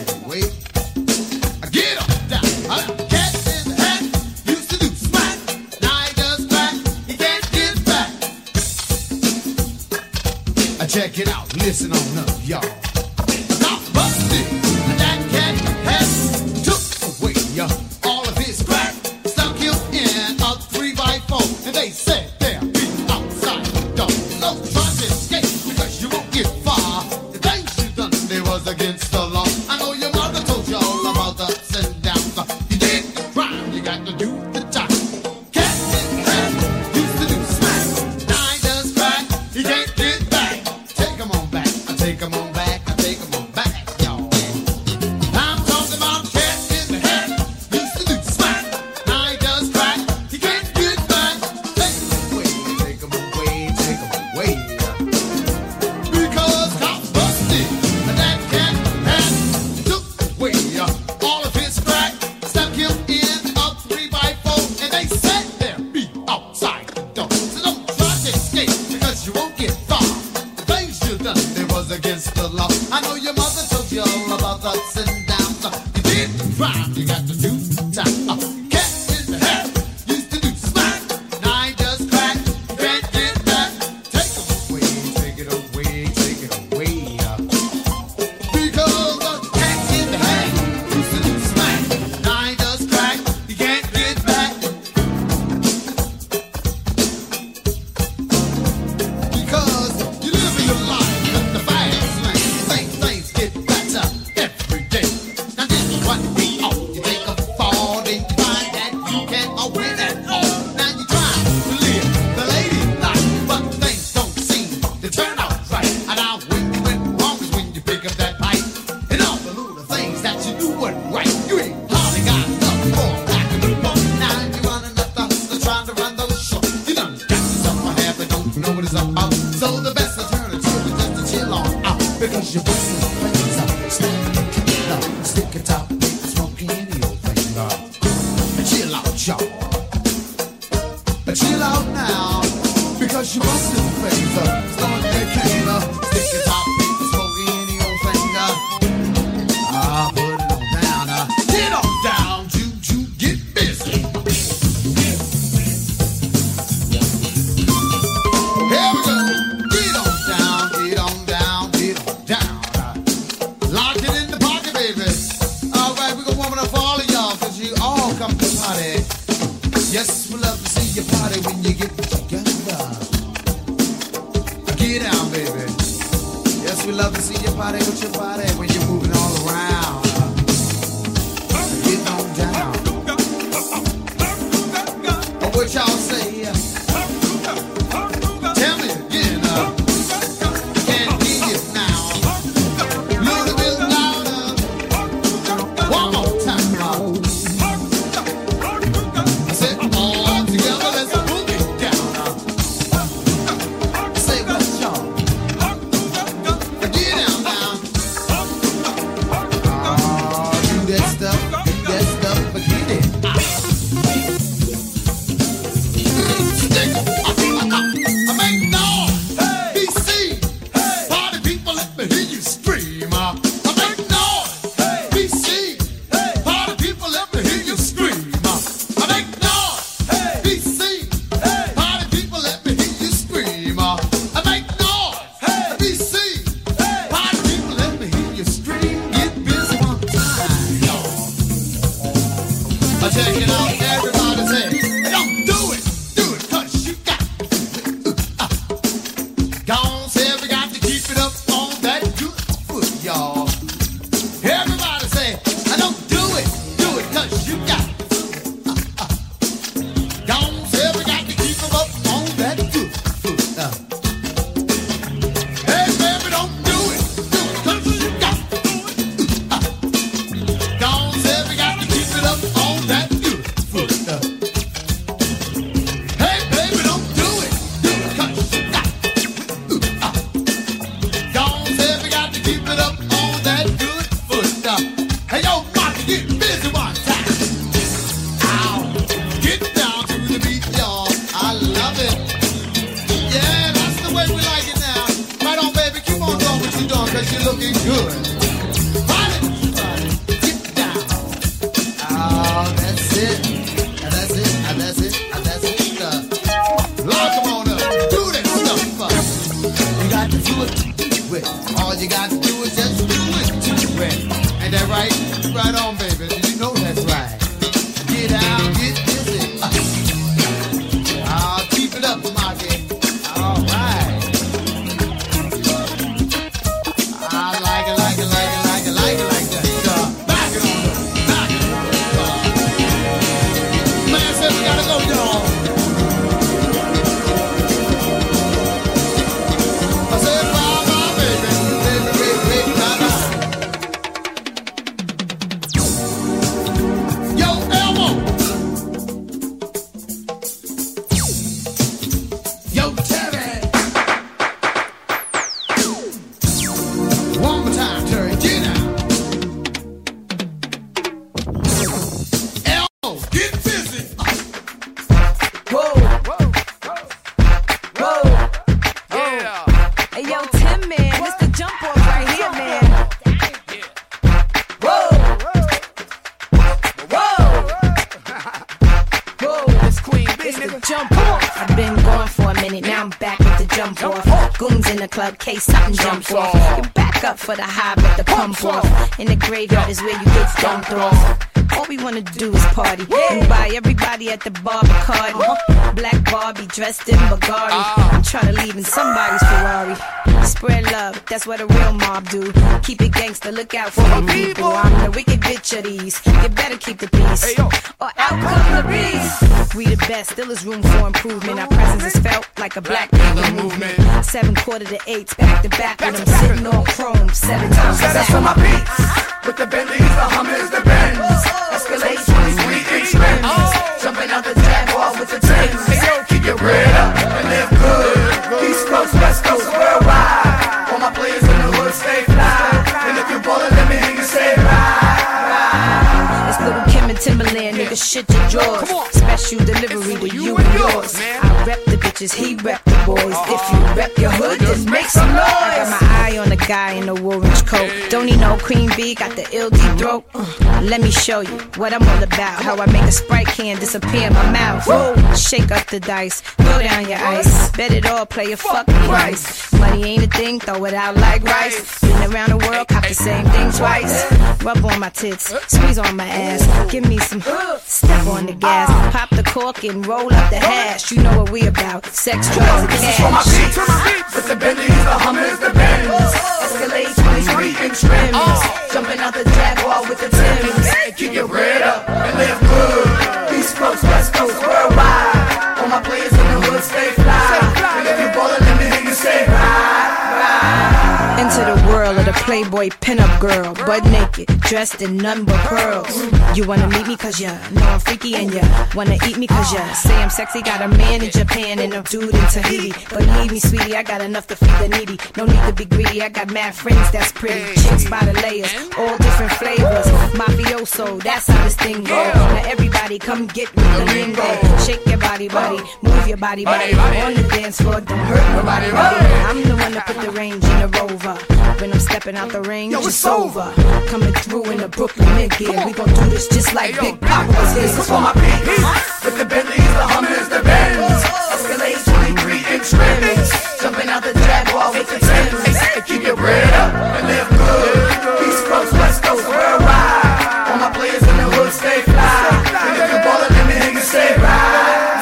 Get up, down, huh? Cat in the hat used to do smack. Now he does crack. He can't get back. Uh, check it out, listen on up, y'all. Got busted. That cat hat took away uh, all of his crack. Stuck him in a three by four, and they said they'll be outside the door. So try to escape because you won't get far. The things you done they was against the law. I know your mother told you all about the ups and downs. You did the crime, you got to do the time. Cat in the hat used to do smack. Now he does crack, he can't get back. Take him on back. what we are. You take a fall, then you find that you can't win at all. Now you try to live the lady life, but things don't seem to turn out right. And now when you went wrong is when you pick up that pipe. And all the little things that you do weren't right. You ain't hardly got enough for back in the boat. Now you running up the hustler trying to run those short. You done got yourself a habit, don't know what it's about. So the best alternative is just to chill on out. Because you're busting things up, sticking to the stick it top, smoking any old thing up. Chill out, y'all. Chill out now, because you're busting things up, starting that cane up, stick it top, smoking any old thing up. Ah, put it on down, uh. Get on down, Juju, get busy. Here we go. Get on down, get on down, get on down. Uh, lock it in the pocket, baby. All right, we're gonna warm it up for all of y'all, cause you all come to the party. Yes, we love to see you party when you get together. Get down, baby. Yes, we love to see you party with your body when you're moving all around. Get on down. Oh, what y'all say? Tell me again. Uh, can't hear you now. Little bit louder. One more time. Uh. I said all together, let's move it down. Uh. Say what y'all. Get down now. Oh, do that stuff, do that stuff, forget it. Ah. Stick it. I make noise. Be seen. Party people, let me hear you scream. I make noise. Be seen. Party people, let me hear you scream. I make noise. Be seen. Party people, let me hear you scream. I make noise. Be seen. Party people, let me hear you scream. Get busy one time, y'all. I check it out, everybody say, hey, don't do it, do it, cause you got uh, uh. Gone, say we got to keep it up on that good foot, y'all. Everybody say, I don't do it, do it, cause you got uh, uh. Gone, say we got to keep it up on that good foot. Uh. Hey, baby, don't do it, do it, cause you got uh, uh. Gone, say we got to keep it up on that good foot. Uh. Hey, baby, don't do it, do it, cause you got uh, uh. Gone, say we got to keep it up on that good foot. Uh. Hey, yo, Marky, get busy one time. Ow, get down to the beat, y'all. I love it. Yeah, that's the way we like it now. Right on, baby, keep on doing what you're doing, cause you're looking good. Party, party, get down. Oh, that's it. And that's it, and that's it, and that's it. Uh, lock 'em on up. Do that stuff. Uh. You got to do it, do it. All you got to do is just do it, do it. Ain't that right? Right on, baby. You know that's right. Get out, get busy. Uh. I'll keep it up, Marky. All right. I like it, like it, like it, like it, like it, like that. Uh, back it on up, back it on up. Uh, man said we gotta go, y'all. I said, bye, bye, baby. Baby, baby, baby, bye, bye. Yo, Elmo. Yo, Terry. One more time, Terry. Get out. Elmo, get busy. Whoa, whoa, whoa, yeah. Hey, yo, Tim, man, it's the jump off right here, man. Whoa, whoa, whoa, it's Queen B, it's the jump off. I've been going for a minute, now I'm back with the jump off. Goons in the club, case something jumps off. You back up for the high, but the pump off. In the graveyard is where you get dumped off. All we we wanna do is party and buy everybody at the bar Bacardi. Black Barbie dressed in Bulgari. I'm trying to leave in somebody's Ferrari. Spread love, that's what a real mob do. Keep it gangster, look out for the people. I'm the wicked bitch of these. You better keep the peace, or out come the beast. We the best, still is room for improvement. Our presence is felt like a black people movement. Seven quarter to eight, back to back when I'm sitting on chrome. Seven times a That's for my beats. With the Bentleys, the Hummers, the Benz. Escalade twenty-three inch rims. Jumping out the Jaguar with the Timbs. Keep your bread up and live good. East Coast, West Coast, worldwide. All my players in the hood stay fly. And if you ballin', let me hear you say ride. It's Little Kim and Timberland, nigga, shit your drawers. Special delivery to you and yours. I rep the bitches, he rep the boys. If you rep your hood, then make some noise. I got my eye on the guy in the orange coat. Don't need no cream bee, got the L D throat. Uh, let me show you what I'm all about. How I make a Sprite can disappear in my mouth. Whoa. Shake up the dice, throw down your ice. Bet it all, play a fucking price. Money ain't a thing, throw it out like rice. Been around the world, cop the same thing twice. Rub on my tits, squeeze on my ass. Give me some, step on the gas. Pop the cork and roll up the hash. You know what we about, sex, drugs, and cash. For my beats, with the Bentleys, the Hummers, the Benz. Escalade twenty-three inch rims. Jumping out the Jaguar with the Timbs. Keep your bread up and live good. East Coast, West Coast, worldwide. All my players in the hood stay fly. And if you ballin', let me hear you say ride, ride. Into the world of the Playboy pinup girl, butt naked, dressed in nothing but pearls. You wanna meet me cause ya know I'm freaky and ya wanna eat me cause ya say I'm sexy. Got a man in Japan and a dude in Tahiti. Believe me, sweetie, I got enough to feed the needy. No need to be greedy, I got mad friends that's pretty. Chicks by the layers, all different flavors. Mafioso, that's how this thing go. Now everybody come get me the lingo. Shake your body, body, move your body, body. On the dance floor, don't hurt nobody, body. I'm the one that put the range in the Rover. When I'm stepping out the range, yo, it's over. Coming through in the Brooklyn mid-gear. We gon' do this just like Big Papa was here. For my beats, with the Bentleys, the Hummers, the Benz. Escalade twenty-three inch rims. Jumping out the Jaguar with the Timbs. Keep your bread up and live good. East Coast, West Coast, worldwide. All my players in the hood stay fly. And if you ballin', let me hear you say ride,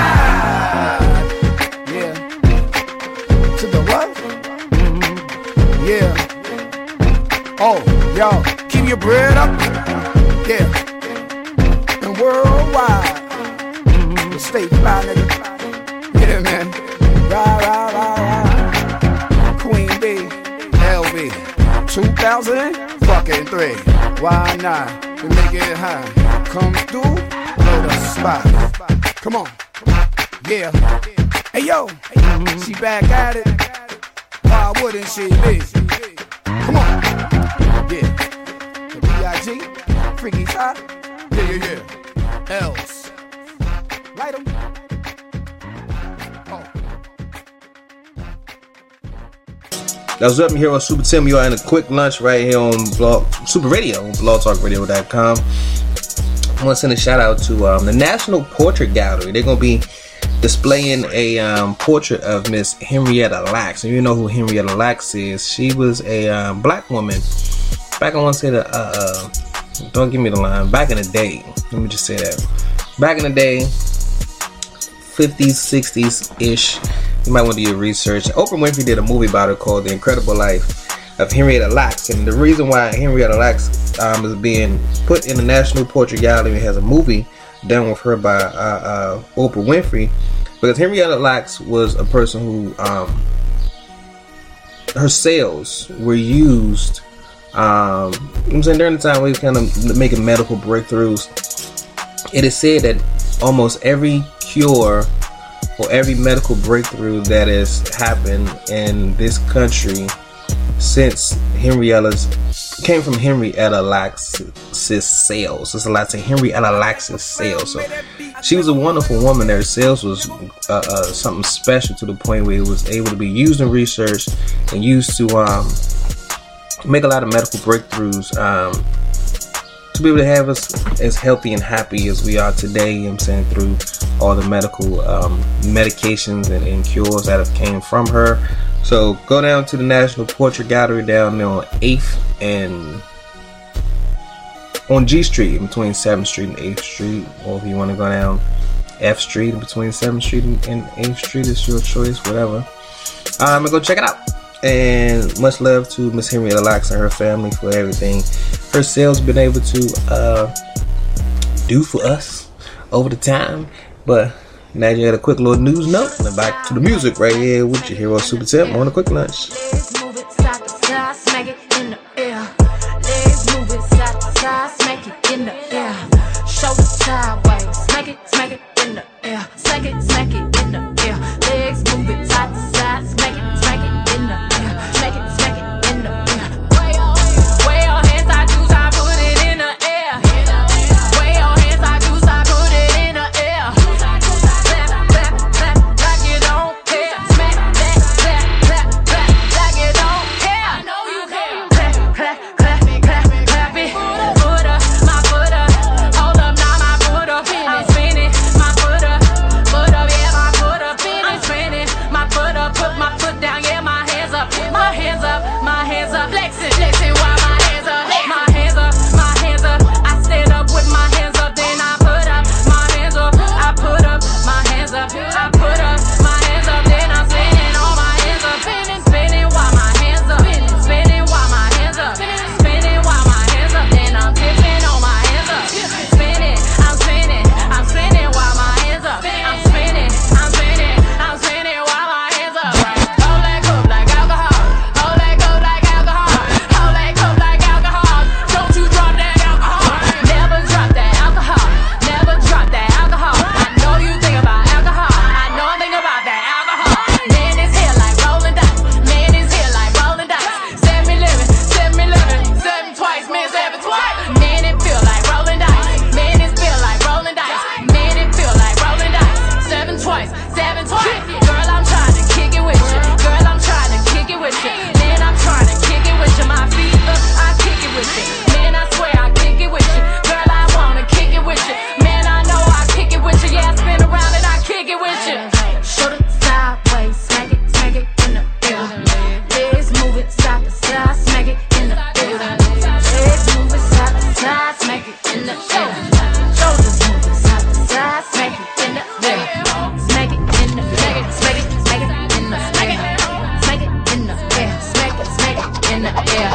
ride. Yeah. To the what? Mm-hmm. Yeah. Oh, yo, keep your bread up. Yeah. And worldwide. Mm-hmm. Stay fly, nigga. Yeah, man. Ride, ride, ride, ride. Queen B, L B, two thousand fucking three. Why not? To make it high. Come through, know the spot. Come on. Yeah. Hey, yo. Mm-hmm. She back at it. Why wouldn't she be? Come on. Yeah. The B I G, Freaky Top. Yeah, yeah, yeah. Else. Light 'em. Oh. That was up here on Super Tim. You are in a quick lunch right here on Blog Super Radio on blog talk radio dot com. I want to send a shout out to um, the National Portrait Gallery. They're going to be displaying a um, portrait of Miss Henrietta Lacks. And you know who Henrietta Lacks is. She was a um, black woman. Back, I want to say the, uh, uh, don't give me the line. Back in the day, let me just say that. Back in the day, fifties, sixties-ish, you might want to do your research. Oprah Winfrey did a movie about her called The Incredible Life of Henrietta Lacks. And the reason why Henrietta Lacks um, is being put in the National Portrait Gallery has a movie done with her by uh, uh, Oprah Winfrey, because Henrietta Lacks was a person who um, her sales were used um, I'm saying during the time we were kind of making medical breakthroughs. It is said that almost every cure or every medical breakthrough that has happened in this country since Henrietta's came from Henrietta Lacks' sales. It's a lot to Henrietta Lacks' sales. So she was a wonderful woman. Her sales was uh, uh, something special to the point where it was able to be used in research and used to um, make a lot of medical breakthroughs um, to be able to have us as healthy and happy as we are today. You know what I'm saying, through all the medical um, medications and, and cures that have came from her. So go down to the National Portrait Gallery down there on eighth and on G Street in between seventh Street and eighth Street, or if you want to go down F Street in between seventh Street and eighth Street, it's your choice, whatever. I'm gonna go check it out. And much love to Miss Henrietta Lacks and her family for everything her sales been able to uh, do for us over the time. But now you had a quick little news note, and back to the music right here with your hero Super Temp on the Quick Lunch. Legs move it side to side, smack it in the air. Legs move it side to side, smack it in the air. Shoulders sideways, smack it, smack it in the air. Smack it, smack it in the air. Legs move it side to side, smack it, smack it in the air. Smack it, smack it in the air. Way your, way your hands, I do, I put it in the air. Way your hands, I do, I put it in the air. Clap, clap, clap, like you don't care. Smack that, clap, clap, clap, like you don't care. I know you care. Clap, clap, clap, clap, clap it. Foot up, my foot up. Hold up, now my foot up. I'm spinning, my foot up. Foot up, yeah, my foot up. I'm spinning, my foot up. Put my foot down, yeah, my hands up. My hands up, my hands up. Flexing, flexing while my hands up. My hands up, my hands up. I stand up with my hands up, then I put up my hands up. I put up my hands up. I put up my hands up, then I'm spinning all my hands up. Spinning, spinning while my hands up. Spinning while my hands up. Spinning while my hands up, then I'm tipping on my hands up. Spinning, I'm spinning, I'm spinning while my hands up. I'm spinning, I'm spinning, I'm spinning while my hands up. Hold that cup like alcohol. Hold that cup like alcohol. Hold that cup like alcohol. Don't you drop that alcohol. Never drop that alcohol. Never drop that alcohol. I know you think about alcohol. I know I think about that alcohol. Man is here like rolling dice. Man is here like rolling dice. Set me living, set me living. Seven twice, man, seven twice. Man, it feel like rolling dice. Man, it feel like rolling dice. Man, it feel like rolling dice. Seven twice, seven twice. Girl, I'm trying to kick it with you. Girl, I'm trying to kick it with you. Man, I'm trying to kick it with you. My feet up, I kick it with you. Man, I swear I kick it with you. Girl, I wanna kick it with you. Man, I know I kick it with you. Yeah, I spin around and I kick it with you. Shoulder sideways, smack it, smack it in the air. Legs move it side to side, smack it in the air. Legs move it side to side, smack it in the air. Shoulders move it side to side, smack it in the air. Smack it in the air, smack it, smack it in the air. Smack it in the air, smack it, smack it in the air.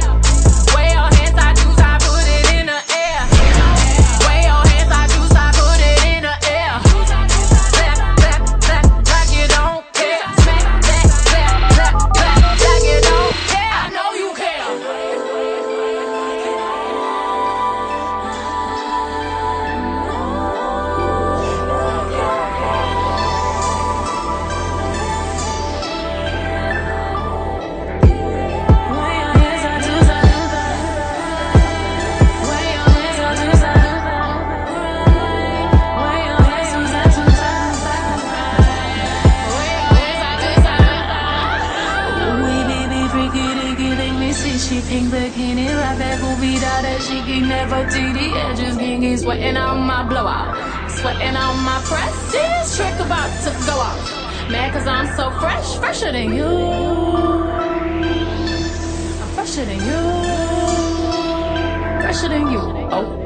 Way your hands, I do, I put it in the air. Way your hands, I do, I put it in the air. Clap, clap, clap, like you don't care. Smack that, clap, clap, clap, like you don't care. I know you care. She pink bikini, right back will be that that she can never see the edges, getting sweating on my blowout, sweating on my press. This trick about to go off, man, cause I'm so fresh, fresher than you. I'm fresher than you, fresher than you. Oh.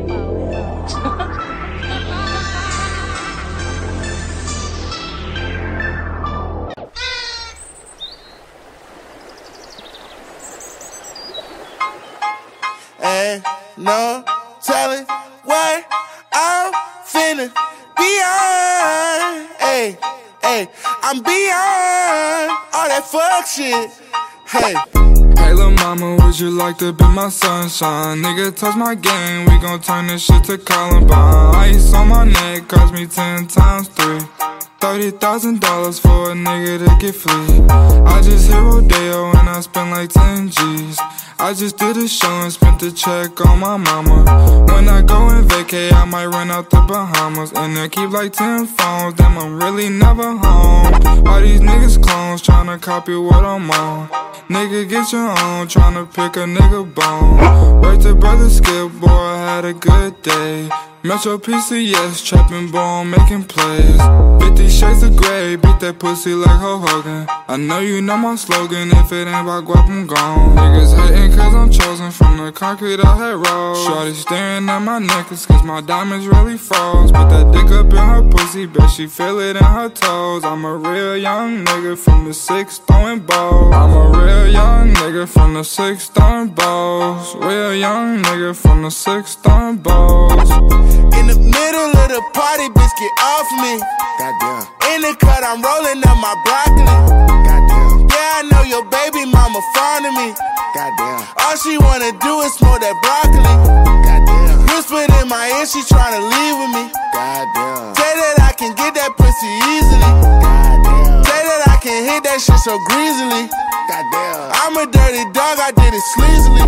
Ain't no telling what I'm feeling beyond. Hey, hey, I'm beyond all that fuck shit. Hey. Hey lil' mama, would you like to be my sunshine? Nigga, touch my game, we gon' turn this shit to Columbine. Ice on my neck, cost me ten times three. Thirty thousand dollars for a nigga to get free. I just hit Rodeo and I spent like ten G's. I just did a show and spent the check on my mama. When I go and vacay, I might run out the Bahamas. And I keep like ten phones, damn I'm really never home. All these niggas clones tryna copy what I'm on. Nigga get your own, tryna pick a nigga bone. Worked to brother Skip, boy I had a good day. Metro P C S, trapping bone, making plays. Fifty shades of gray, beat that pussy like Hulk Hogan. I know you know my slogan, if it ain't about guap, I'm gone. Niggas hating cause I'm chosen from the concrete I had rolled. Shorty staring at my necklace cause my diamonds really froze. Put that dick up in her pussy, bet she feel it in her toes. I'm a real young nigga from the six throwing balls. I'm a real young nigga from the six throwing balls. Real young nigga from the six throwing balls. In the middle of the party, bitch, get off me. Goddamn. In the cut, I'm rolling up my broccoli. Goddamn. Yeah, I know your baby mama fond of me. Goddamn. All she wanna do is smoke that broccoli. Goddamn. Whispered in my ear, she tryna leave with me. Goddamn. Say that I can get that pussy easily. Goddamn. Say that I can hit that shit so greasily. Goddamn. I'm a dirty dog, I did it sleazily.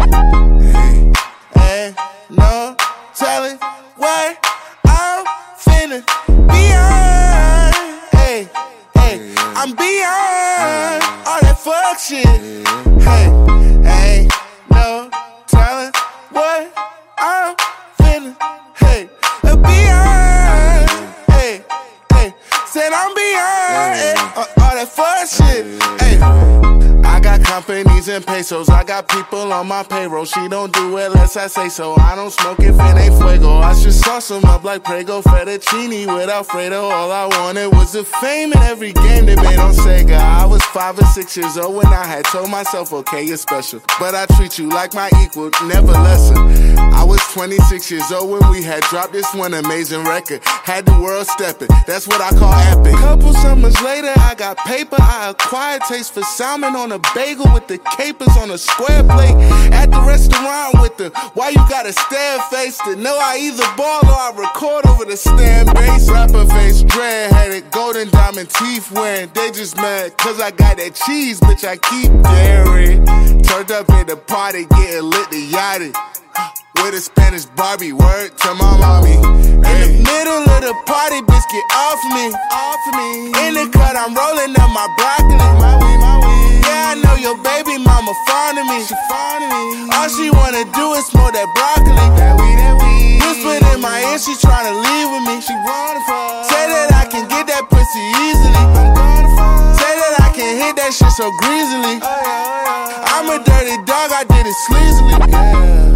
Hey, no telling what I'm finna beyond. Hey, hey, I'm beyond all that fuck shit. Hey, hey, no telling what I'm finna. Hey, beyond. Hey, hey, said I'm beyond hey, all that fuck shit. Hey. I got companies and pesos, I got people on my payroll. She don't do it unless I say so. I don't smoke if it ain't fuego. I should sauce them up like Prego, fettuccine with Alfredo. All I wanted was the fame in every game they made on Sega. I was five or six years old when I had told myself, okay, you're special, but I treat you like my equal, never lesser. I was twenty-six years old when we had dropped this one amazing record. Had the world stepping, that's what I call epic. Couple summers later, I got paper. I acquired taste for salmon on a bagel with the capers on a square plate. At the restaurant with the why you gotta stare face to know I either ball or I record over the stand bass. Rapper face, dread-headed, golden diamond teeth wearing. They just mad cause I got that cheese, bitch, I keep daring. Turned up at the party, getting lit to yachty. With a Spanish Barbie, word to my mommy. In the middle of the party, bitch, get off me. Off me. In the cut, I'm rolling up my broccoli. My weed, my weed. Yeah, I know your baby mama fond of me. She fond of me. All she wanna do is smoke that broccoli. That weed, that weed. Whispered in my ear, she tryna leave with me. She wanna fuck. Say that I can get that pussy easily. I'm gonna fuck. Say that I can hit that shit so greasily. Oh, yeah, oh, yeah. I'm a dirty dog, I did it sleazily. Yeah.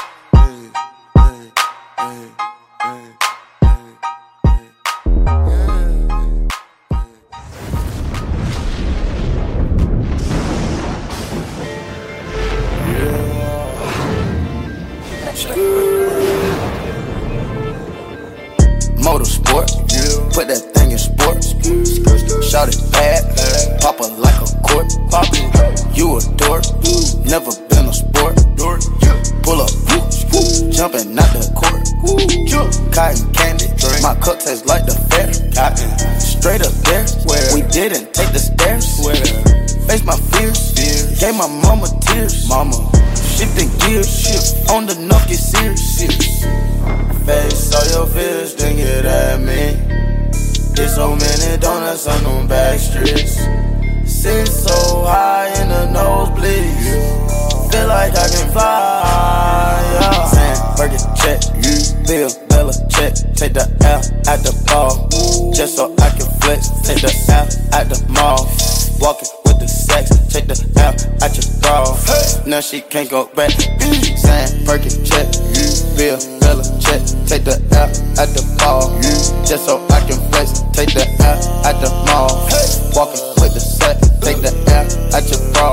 Motorsport, yeah. Put that thing in sports. Shout it bad, pop it like a court. You a dork, never been a sport. Pull up, jumping out the court. Cotton candy, my cup tastes like the fair. Straight up there, we didn't take the stairs. Face my fears, gave my mama tears. Mama, shifting gears, on the knock get serious. Face all your fears, then get at me. There's so many donuts on them back streets. Sit so high in the nosebleeds. Feel like I can fly, yeah. Sam, Burger, check. Bill, Bella, check. Take the L at the ball. Just so I can flex. Take the L at the mall. Walking with the sex. Take the L at your bra. Now she can't go back. Sam, Burger, check. Bill, Bella, check. Take the L at the ball. Just so I can flex. Take the L at the mall. Walking with the sex. Take the L at your bra.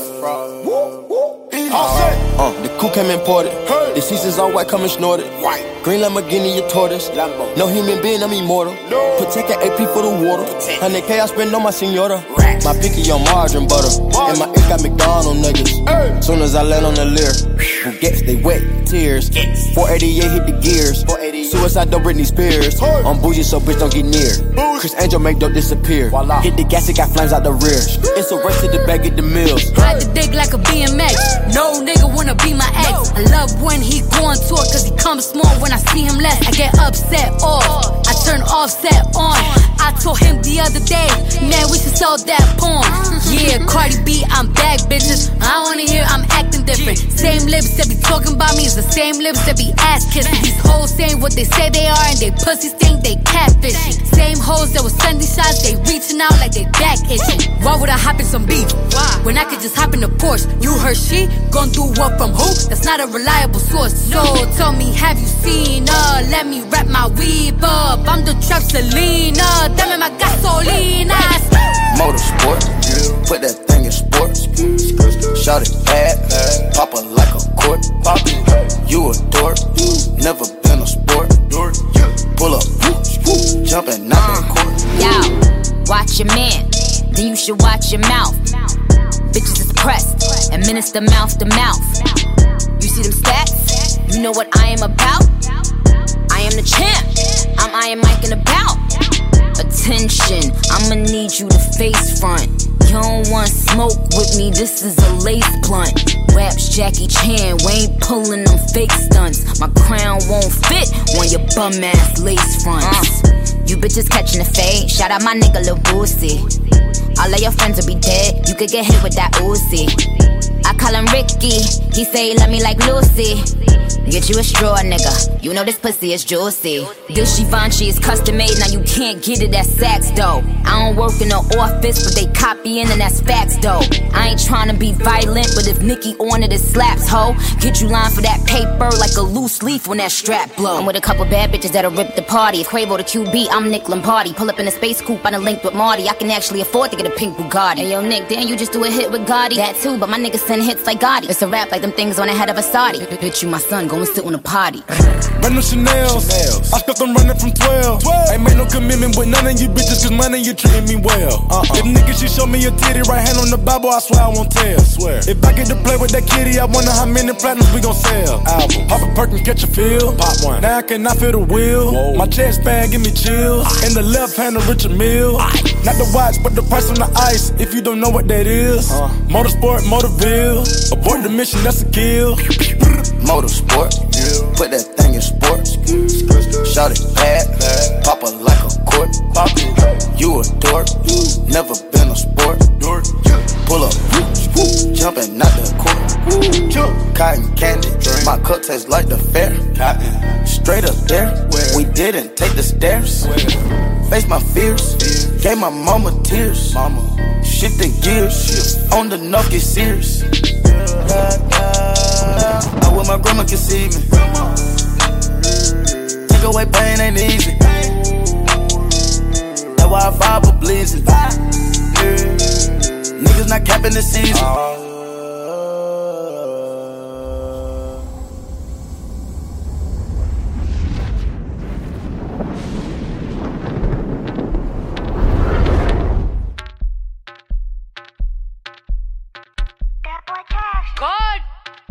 Uh, uh, the coupe came imported. Hey. The seats is all white, coming snorted. White. Green Lamborghini, a tortoise. Lambo. No human being, I'm immortal. No. Protect an A P for the water. one hundred K I spend on my senora. Rats. My picky on margarine butter. And my ink got McDonald's niggas. Hey. Soon as I land on the Lear, Bugatti, they wet, tears. Yes. four eighty-eight hit the gears. Suicide, don't Britney Spears. Hey. I'm bougie, so bitch don't get near. Bougie. Chris Angel make dope disappear. Voila. Hit the gas, it got flames out the rear. It's a race to the back of the mills. Ride the dick like a B M X. No nigga wanna be my ex. I love when he go on tour, cause he comes small when I see him less. I get upset off, I turn offset on. I told him the other day, man, we should sell that porn. Yeah, Cardi B, I'm back, bitches. I wanna hear I'm acting different. Same lips that be talking about me is the same lips that be ass kissing. These hoes ain't what they say they are, and they pussies think they catfish. Same hoes that was sending shots, they reaching out like they back itching. Why would I hop in some beef? Why? When I could just hop in a Porsche. You heard she gon' do what from who? That's not a reliable source. So tell me, have you seen her? Let me wrap my weave up. I'm the trap Selena, dame my gasolina. Motorsport, put that thing in sports. Shout it bad, pop her like a court. You a dork, never been a sport. Pull up, jumping out the court. Yo, watch your man, then you should watch your mouth. Bitches is pressed, administer mouth to mouth. You see them stats? You know what I am about? I am the champ, I'm Iron Mike and about. Attention, I'ma need you to face front. You don't want smoke with me, this is a lace blunt. Raps Jackie Chan, we ain't pulling them fake stunts. My crown won't fit on your bum ass lace fronts. uh, You bitches catching the fade, shout out my nigga Lil Boosie. All of your friends will be dead, you could get hit with that Uzi. I call him Ricky, he say he love me like Lucy. Get you a straw, nigga, you know this pussy is juicy. This Givenchy is custom made, now you can't get it at Saks though. I don't work in the office, but they copying and that's facts though. I ain't tryna be violent, but if Nicki on it, it slaps, ho. Get you line for that paper like a loose leaf when that strap blow. I'm with a couple bad bitches that'll rip the party. If Quavo the Q B, I'm Nick Lombardi. Pull up in a space coupe, I done linked with Marty. I can actually afford to get a pink Bugatti. Hey yo Nick, didn't you just do a hit with Gotti? That too, but my niggas send hits like Gotti. It's a rap like them things on the head of a Saudi. Bitch, you my son, go and sit on a potty. Run them Chanels, Chanels. I skipped them running from twelve. twelve. Ain't made no commitment with none of you bitches, cause money you treating me well. Uh-uh. If niggas, you show me your titty, right hand on the Bible, I swear I won't tell. Swear. If I get to play with that kitty, I wonder how many platinums we gon' sell. Album. Pop a perk and catch a feel. Pop one. Now I cannot feel the wheel. Whoa. My chest bag give me chills. In the left hand of Richard Mill. Not the watch, but the price on the ice. If you don't know what that is. Uh. Motorsport, Motorville. Abort the mission, that's a kill. Motorsport, put that thing in sports. Shout it bad, pop her like a court. You a dork, never been a sport. Pull up, jumping out the court. Cotton candy, my cup tastes like the fair. Straight up there, we didn't take the stairs. Face my fears, gave my mama tears. Shifting gears, on the knock get serious. I wish my grandma could see me. Take away pain ain't easy. That's why I vibe for blizzard. Niggas not capping the season. God.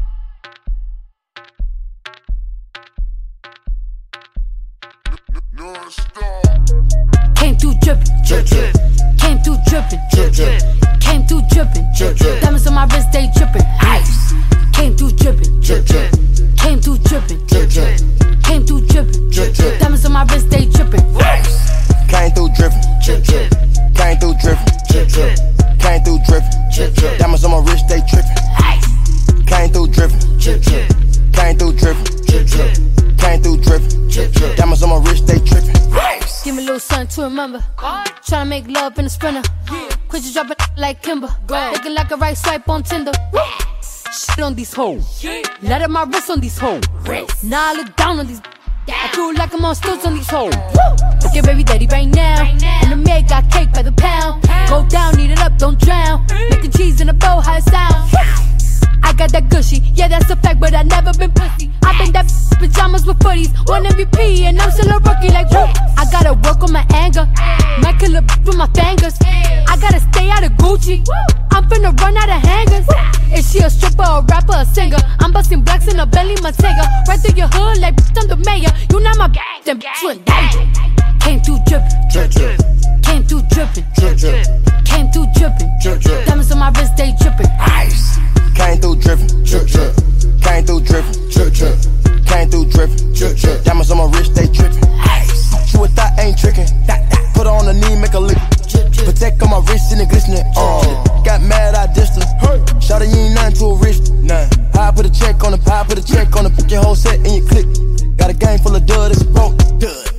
Came through drippin', drip, drip. Came through drippin', drip, drip. Came through drippin', drip, drip. Diamonds on my wrist, they drippin', ice. Came through drippin', drip, drip. Came through drippin', drip, drip. Came through drippin', drip, drip. Diamonds on my wrist, they drippin', ice. Came through drippin', drip, drip. Came through drippin', drip, drip. Came through drippin', drip, drip. Diamonds on my wrist, they trippin', ice. Came through drippin', drip, drip. Came through drippin', drip, drip. Came through drippin', drip, drip. Diamonds on my wrist, they trippin'. Give me a little something to remember. Tryna make love in the sprinter. Quit you dropping like Kimber. Looking like a right swipe on Tinder. Shit on these hoes. Let up my wrist on these hoes. Now I look down on these. I feel like I'm on stilts on these hoes. Look at baby daddy right now. And the maid got cake by the pound. Go down, eat it up, don't drown. Making cheese in a bow, how it sound. I got that gushy, yeah that's a fact, but I never been pussy. I been that pajamas with footies, one M V P and I'm still a rookie like whoop. I gotta work on my anger, might kill a with my fingers. I gotta stay out of Gucci, I'm finna run out of hangers. Is she a stripper, a rapper, a singer? I'm busting blacks in a Bentley Montega. Right through your hood like I'm the mayor. You not my bitch, then bitch you a danger. Came through drippin', drip, drip. Came through drippin', drip, drip. Came through drippin', drip, drip. Diamonds on my wrist, they drippin', ice. Came through drippin', drip, drip. Came through drippin', drip, drip. Came through drippin', drip, drip. Diamonds on my wrist, they trippin'. She with that ain't trickin'. Put her on the knee, make her lick. Protect on my wrist and it glistening. Uh, got mad, I dissed her. Shawty, you ain't nothing to a wrist. Nah. I put a check on the pie, put a check on the. Put your whole set in your click. Got a game full of duds.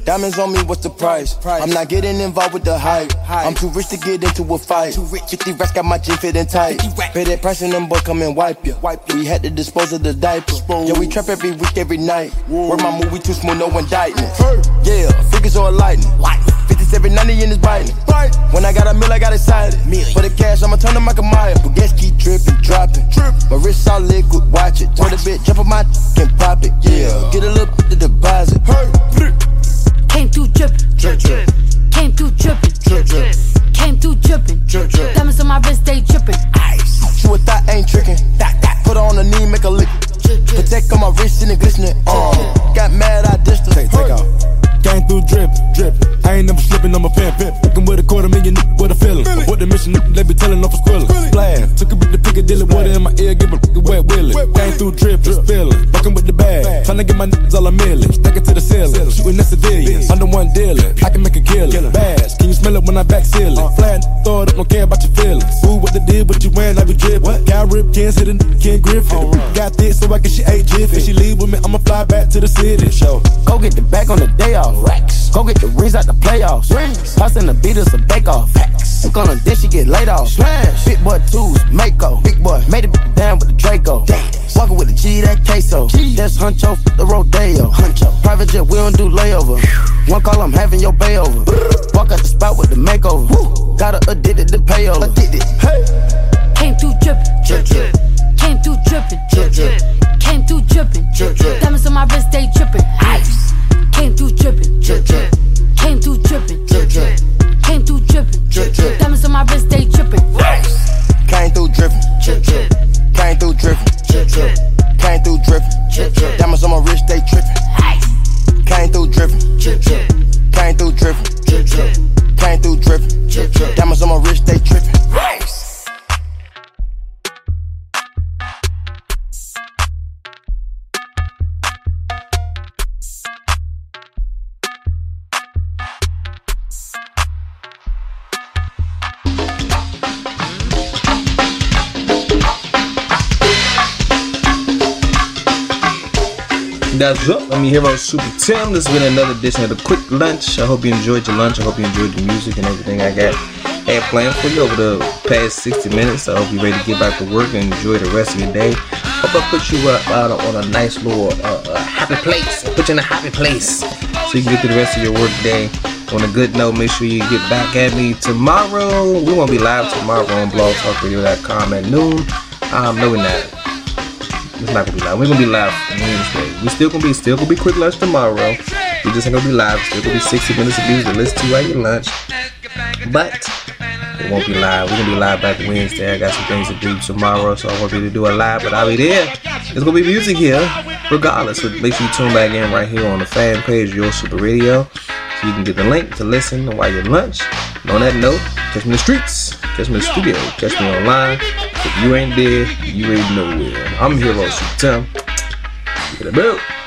Diamonds on me, what's the price? I'm not getting involved with the hype. I'm too rich to get into a fight. fifty racks got my jeans fitting tight. Pay that price and them boys come and wipe you. We had to dispose of the diaper. Yeah, we trap every week, every night. Where my movie too smooth, no indictment. Yeah, figures or lightning. fifty-seven ninety in his biting. When I got a mill, I got excited. For the cash, I'ma turn to Michael Myers. But gas keep dripping, dropping. My wrist all liquid, watch it. Turn a bit, jump on my and pop it. Yeah, get a little bit of deposit. Came through drippin', drip, drip. Came through drippin', drip, drip. Came through drippin', drip, drip. Diamonds on my wrist, they drippin'. Ice. She a thought ain't trickin'. Put her on the knee, make a lick. Protect on my wrist and it glistening. Uh, got mad, I dissed her. Take, take off. Came through drip, drip. I ain't never slipping, I'm a pimp, pimp. Looking with a quarter million, with a feeling. What the mission, they be telling off for squilling. Blast, took a bit to Piccadilly, water in my ear, give a wet willy. Came through drip, just feeling. Fucking with the bag, trying to get my niggas all a million. Stack it to the ceiling, shooting at civilians. I'm the one dealing, I can make a killing. Bass, can you smell it when I back ceiling? Flat, throw it up, don't care about your feelings. Ooh, what the deal, what you wearing, I be drippin'. Got rip, can't sit in, can't Griffin. Got this, so I can she ate jiffy. If she leave with me, I'ma fly back to the city. Show. Go get the bag on the day off. Racks. Go get the rings out the playoffs. Rings. Passing the beaters a bake off. Facts. Look on her, then she get laid off. Splash. Big boy twos, Mako. Big boy made it down with the Draco. Dance. Walking with the G, that queso. G. That's Huncho, the Rodeo. Huncho. Private jet, we don't do layover. One call, I'm having your bay over. Walk out the spot with the makeover. Woo. Got her addicted to payola. Addicted. Hey. Came through drippin', drip, drip. Came through drippin', drip, drip. Came through drippin', drip, drip. Diamonds on my wrist, they drippin'. Ice. Came through drippin', drip, drip. Came through drippin', drip, drip. Came through drippin', drip, drip. Diamonds on my wrist, they drippin'. Ice. Came through drippin', drip, drip. Came through drippin', drip, drip. Came through drippin', drip, drip. Diamonds on my wrist, they trippin'. Ice. Came through drippin', drip, drip. Came through drippin', drip, drip. Came through drippin', drip, drip. Diamonds on my wrist, they trippin'. Ice. That's up. I'm your hero, Super Tim. This has been another edition of the Quick Lunch. I hope you enjoyed your lunch. I hope you enjoyed the music and everything I got had planned for you over the past sixty minutes. I hope you're ready to get back to work and enjoy the rest of your day. Hope I put you uh, out on a nice little uh, uh, happy place. Put you in a happy place so you can get through the rest of your work day. On a good note, make sure you get back at me tomorrow. We won't be live tomorrow on blog talk radio dot com at noon. Um, no, we're not. It's not gonna be live. We're gonna be live on Wednesday. We still gonna be still gonna be Quick Lunch tomorrow. We just ain't gonna be live. Still gonna be sixty minutes of music to listen to while you lunch. But it won't be live. We're gonna be live back Wednesday. I got some things to do tomorrow, so I won't be able to do a live, but I'll be there. There's gonna be music here, regardless. So make sure you tune back in right here on the fan page, Your Super Radio, so you can get the link to listen while you lunch. And on that note, catch me in the streets, catch me in the studio, catch me online. If you ain't there, you ain't nowhere. I'm Hero Super Tim. Get a bill.